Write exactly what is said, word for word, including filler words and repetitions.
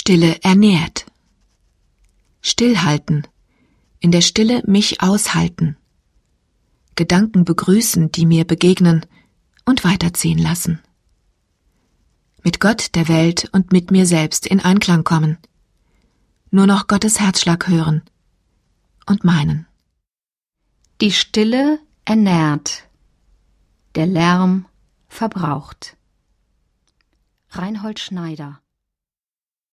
Stille ernährt. Stillhalten, in der Stille mich aushalten. Gedanken begrüßen, die mir begegnen, und weiterziehen lassen. Mit Gott, der Welt und mit mir selbst in Einklang kommen. Nur noch Gottes Herzschlag hören und meinen. Die Stille ernährt, der Lärm verbraucht. Reinhold Schneider.